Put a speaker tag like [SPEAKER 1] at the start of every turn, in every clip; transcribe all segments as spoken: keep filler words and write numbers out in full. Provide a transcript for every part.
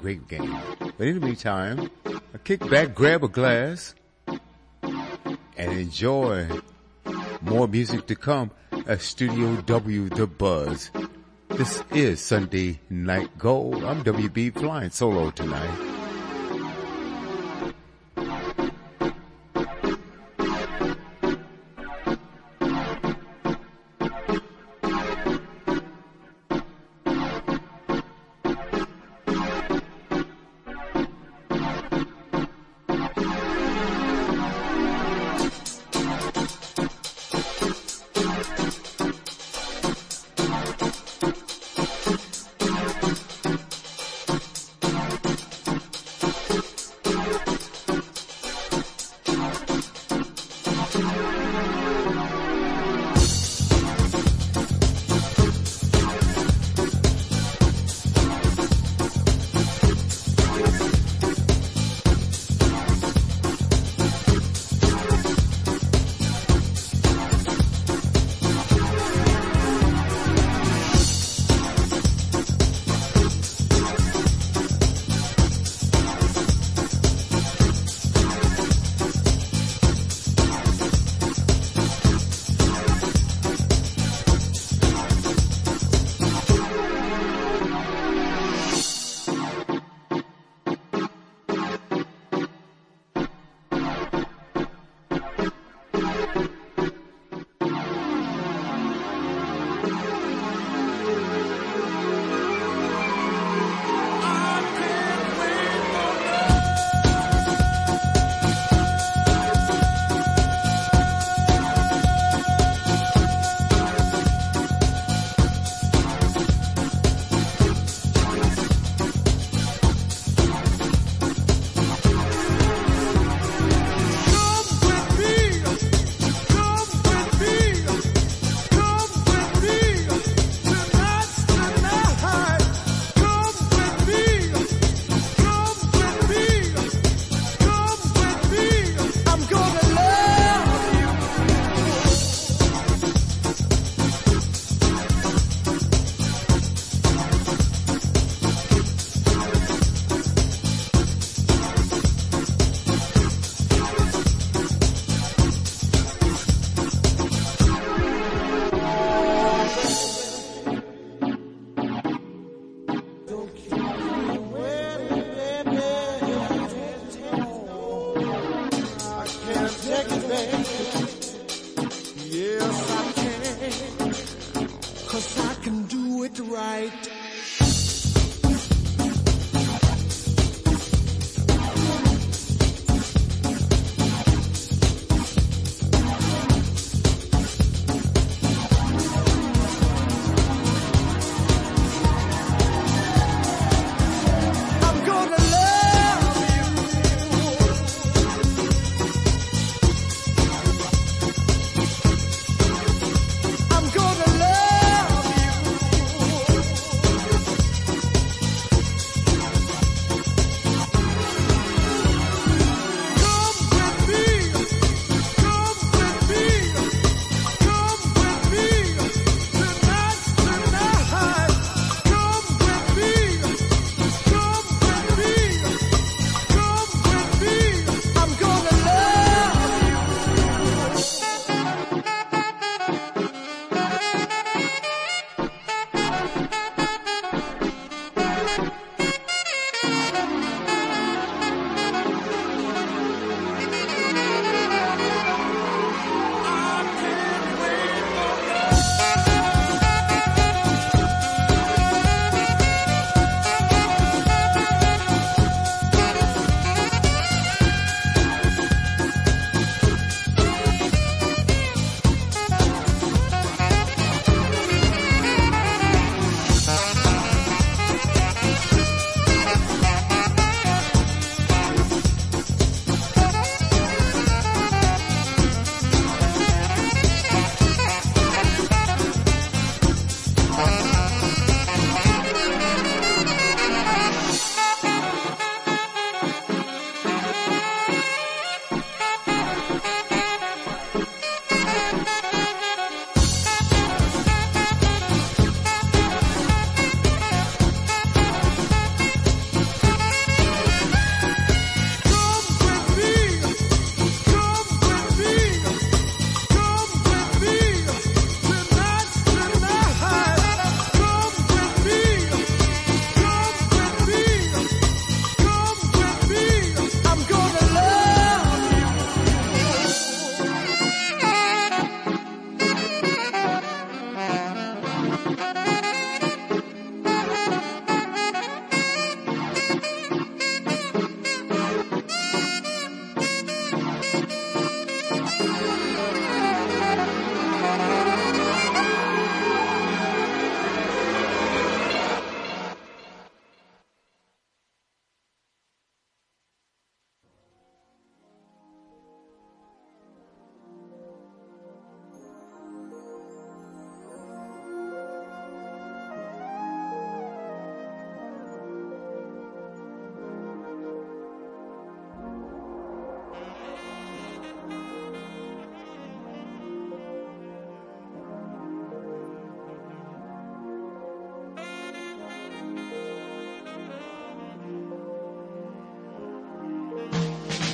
[SPEAKER 1] great game. But in the meantime, kick back, grab a glass, and enjoy more music to come at Studio W, The Buzz. This is Sunday Night Gold. I'm W B flying solo tonight.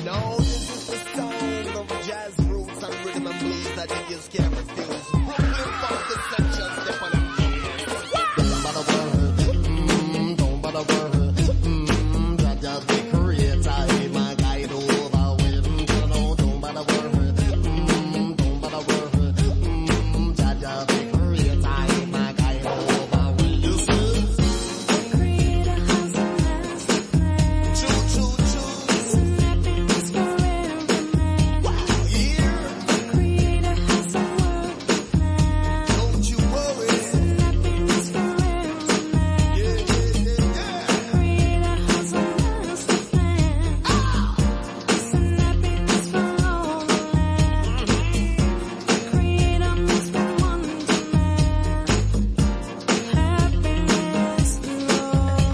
[SPEAKER 2] No, this is the sound of jazz roots and rhythm and blues that you just can't refuse. Brooklyn funk essential, step on it. Don't bother worry, mm, don't bother worry, mm, that just the creator, he my guide over with, no, don't bother worry, mm, don't bother worry, mm, that just the creator, he my guide over with. You see? The creator has a master plan. Choo, choo, choo. It's an happiness for every man. Wow, yeah. The creator has a work to plan. Don't you worry. It's an happiness for every man. Yeah, yeah, yeah, yeah. The creator has a master plan. Ah. It's an happiness for all the land. The creator makes for wonderland. Happiness through all the land.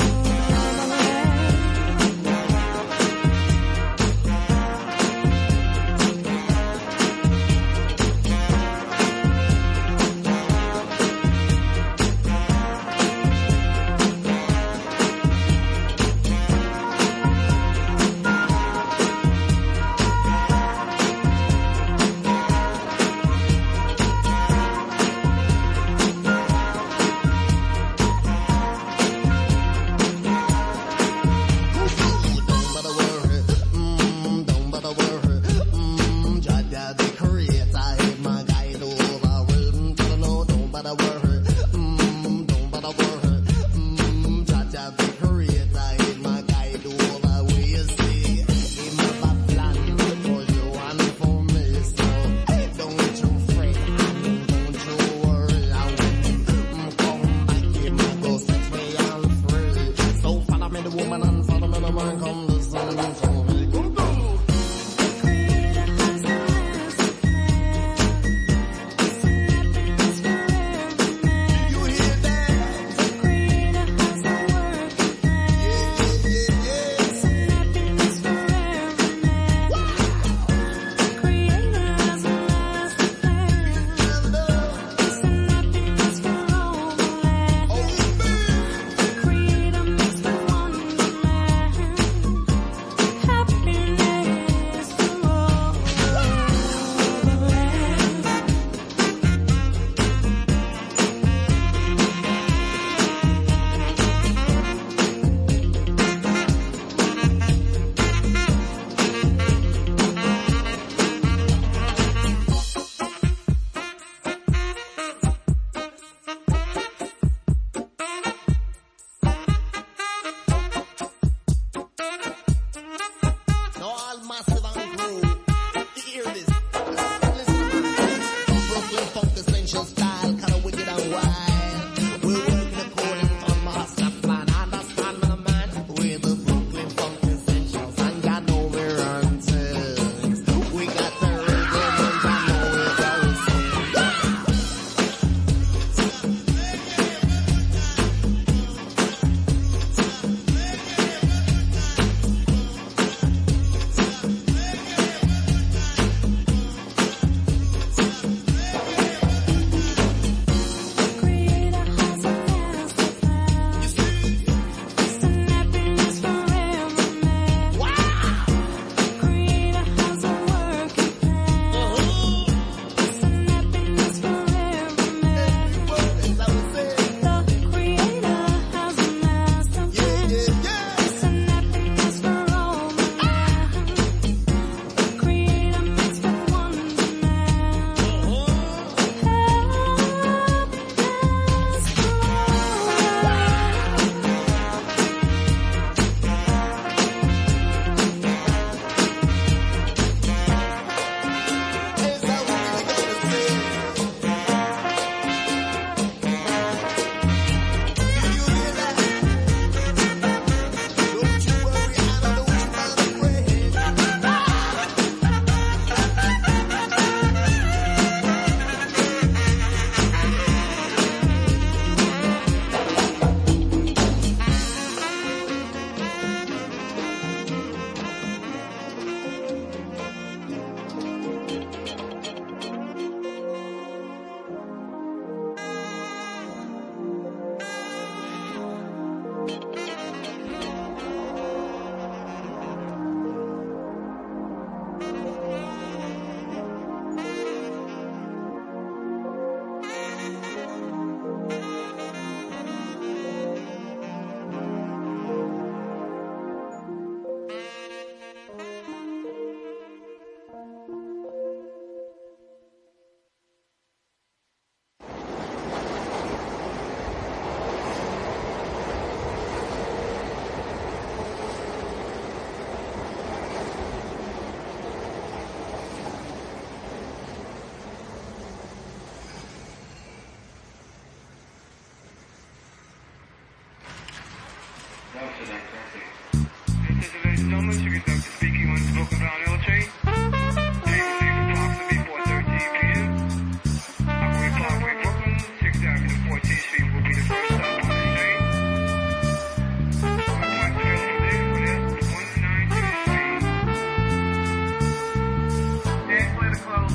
[SPEAKER 2] Don't bother worry, mm, don't bother worry, mm, Jaja the creator, he my guide over with, no, don't bother worry, mm, don't bother worry, mm, Jaja the creator, he my guide over with, you see, he my plan for you and for me, so don't you fret and don't you worry, I will mm, come back, he my go set free and free, so follow me the woman and follow me the man, come listen to me, go go. The creator has a master plan. It's an happiness for every man. You hear that? The creator has a work to plan. Yeah, yeah, yeah, yeah. It's an happiness for every man. Wow. The creator has a master plan. It's an happiness for all the land. Oh, man. The creator makes for wonderland.
[SPEAKER 3] Ladies and gentlemen, you can speaking on Spoken Valley L train. Approximately four thirteen p.m. Highway Parkway, Brooklyn, sixth Avenue, fourteenth Street will be the first stop on the train. All points available today for this one ninety-two Street. And clear to close.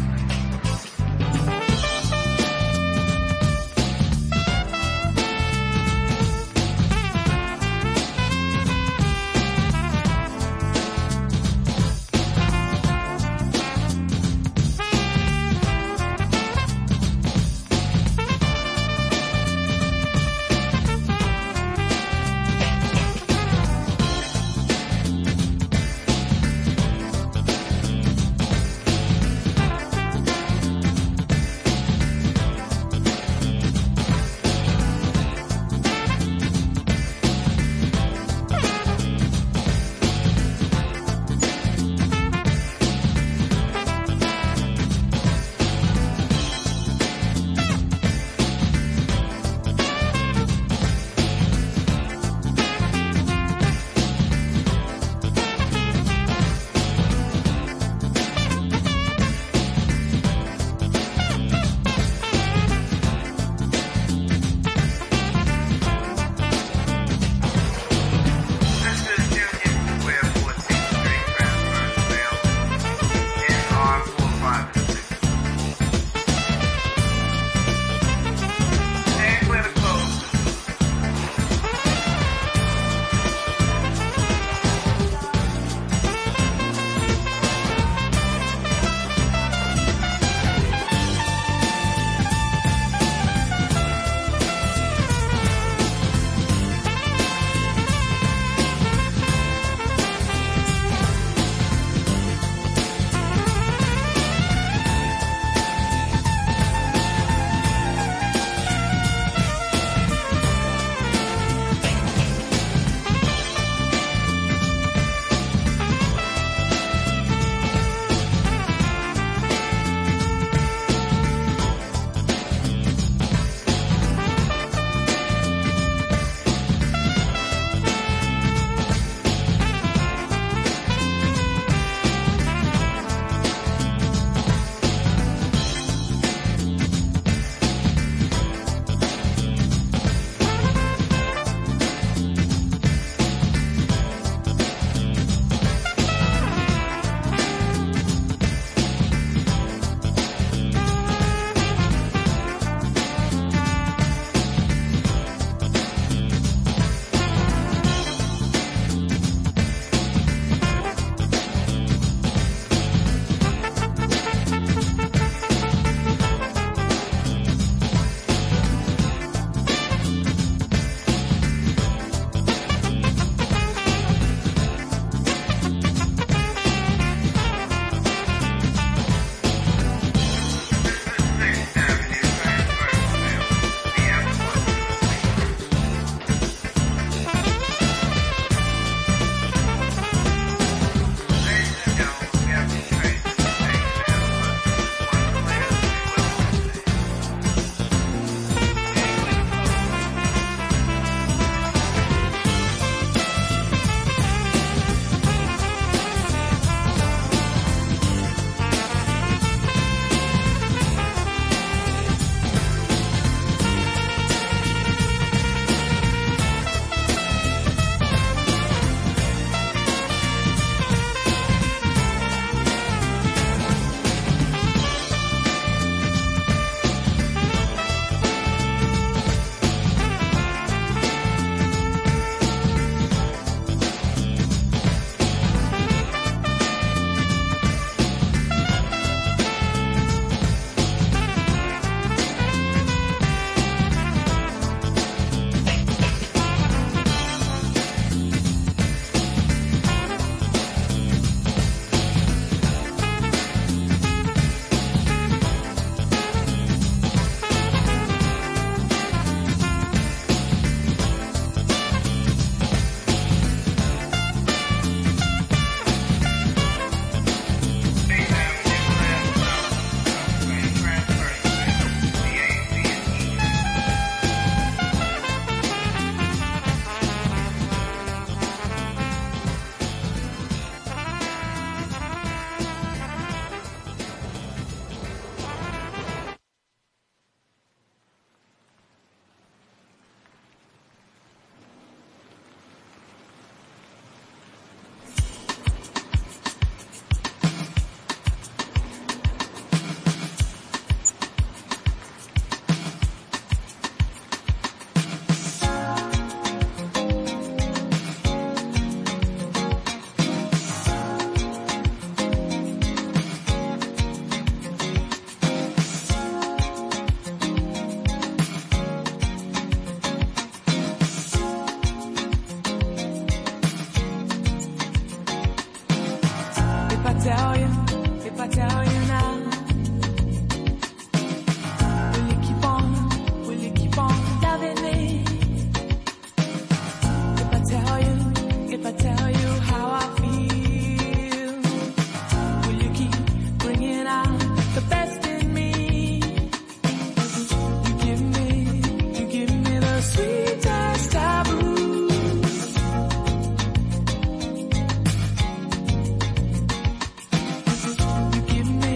[SPEAKER 4] tell you, if I tell you now, will you keep on, will you keep on loving me? If I tell you, if I tell you how I feel, will you keep bringing out the best in me? You give me, you give me the sweetest taboo. You give me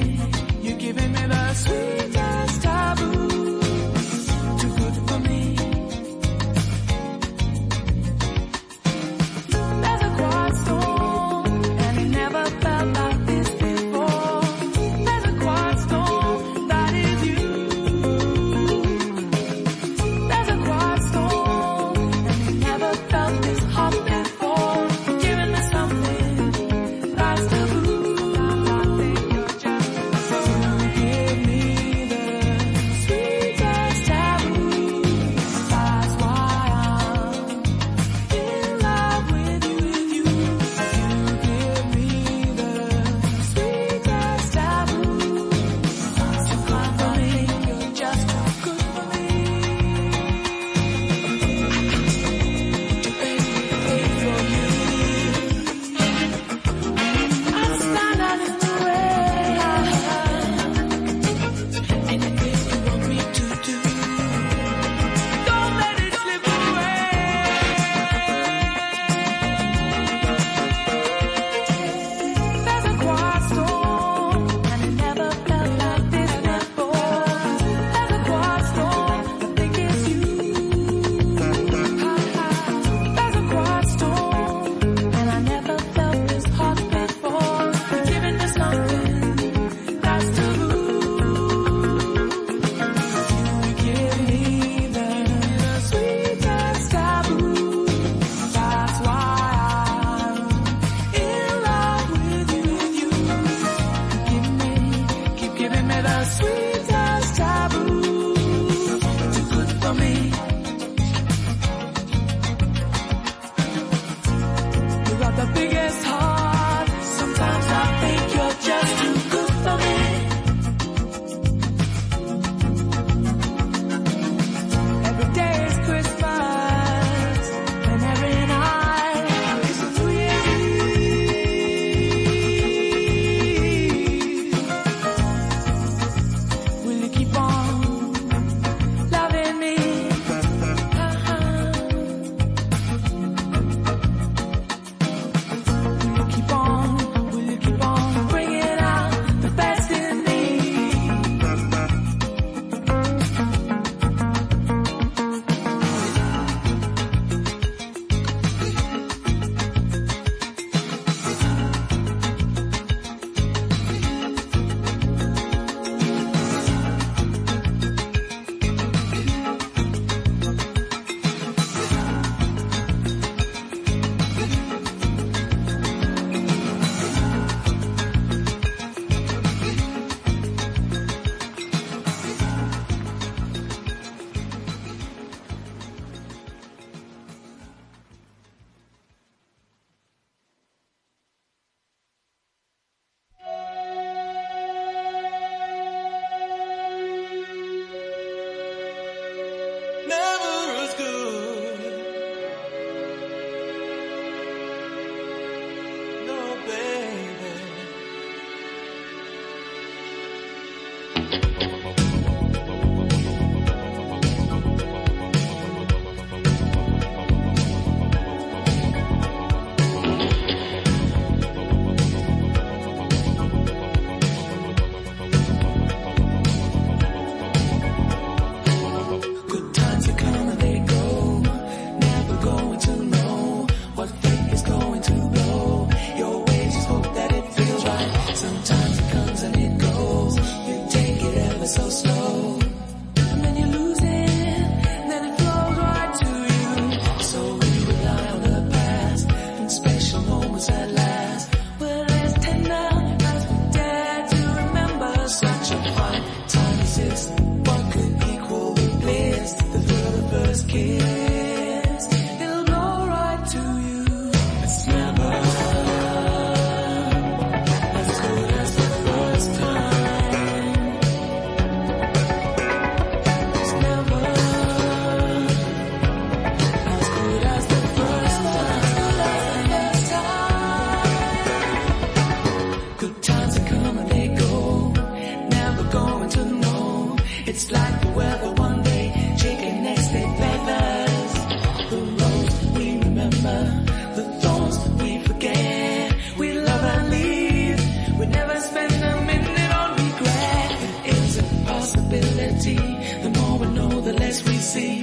[SPEAKER 4] face we see.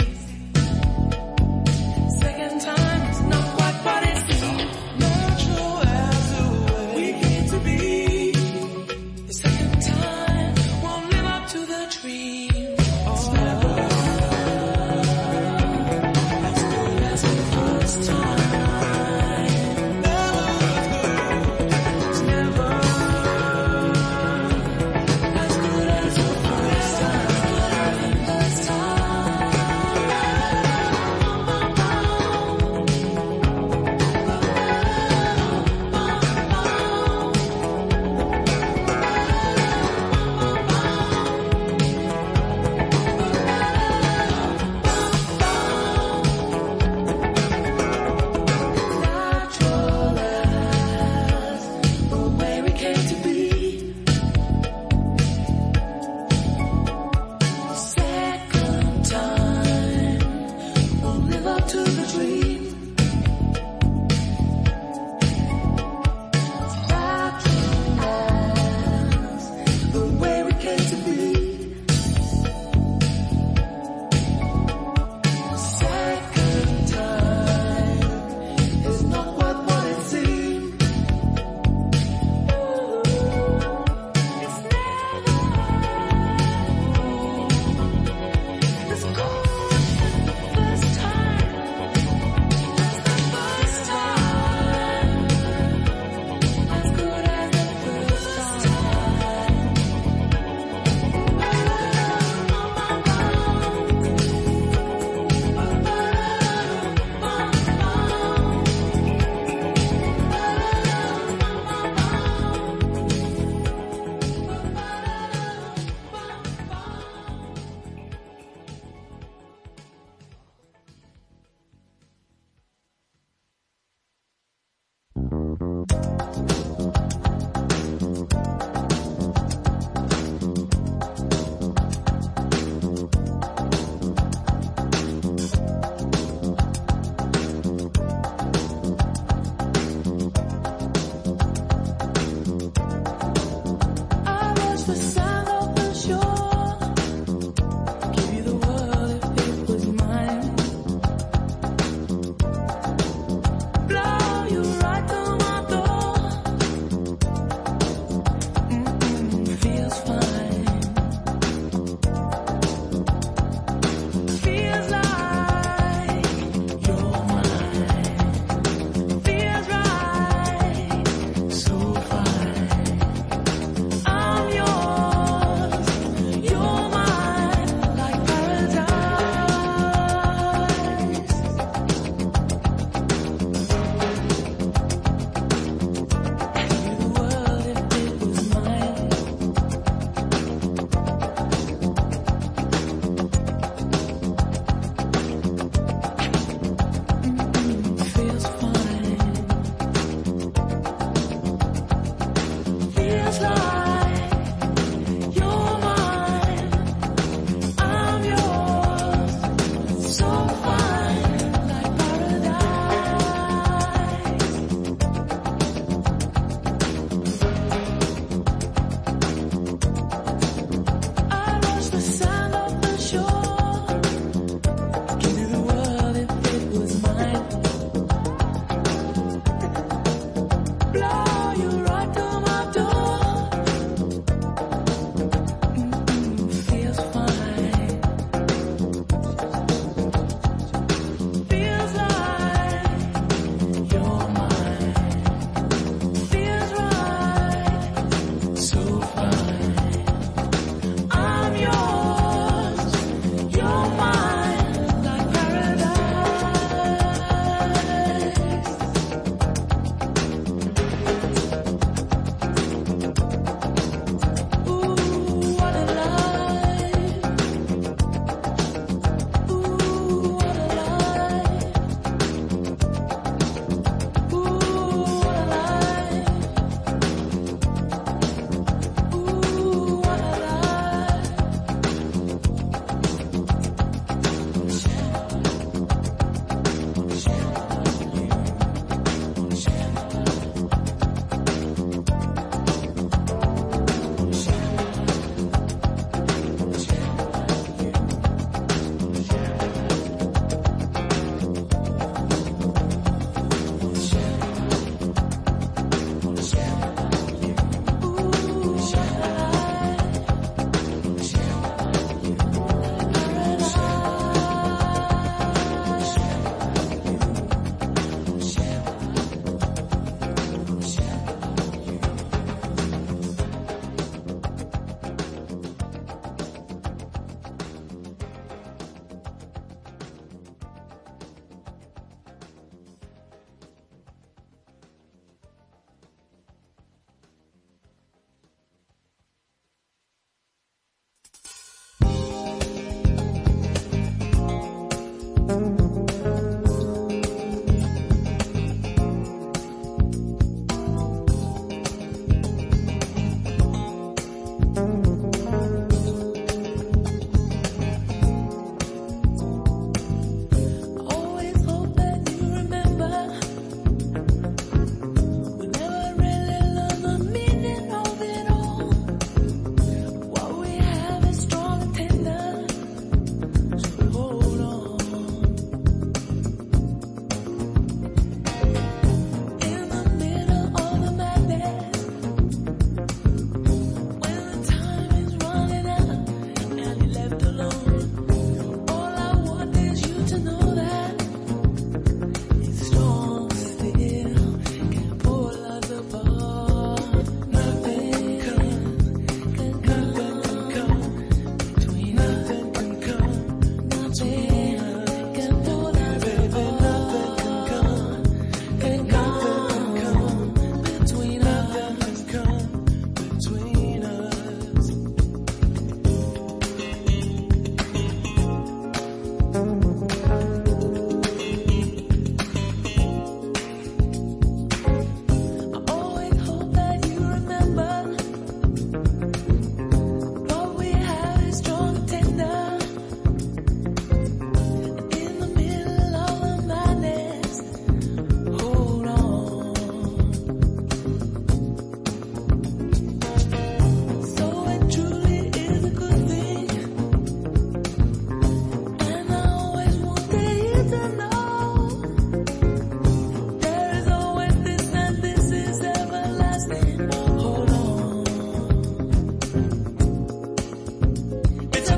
[SPEAKER 4] Second time is not quite what it seems. Natural as the way we came to be. The second time won't live up to the dream. It's never as good as the first time. It's never as good as the first time. First time.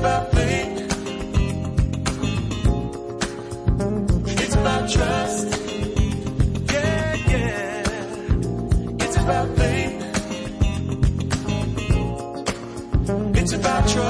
[SPEAKER 4] about faith. It's about trust. Yeah, yeah. It's about faith. It's about trust.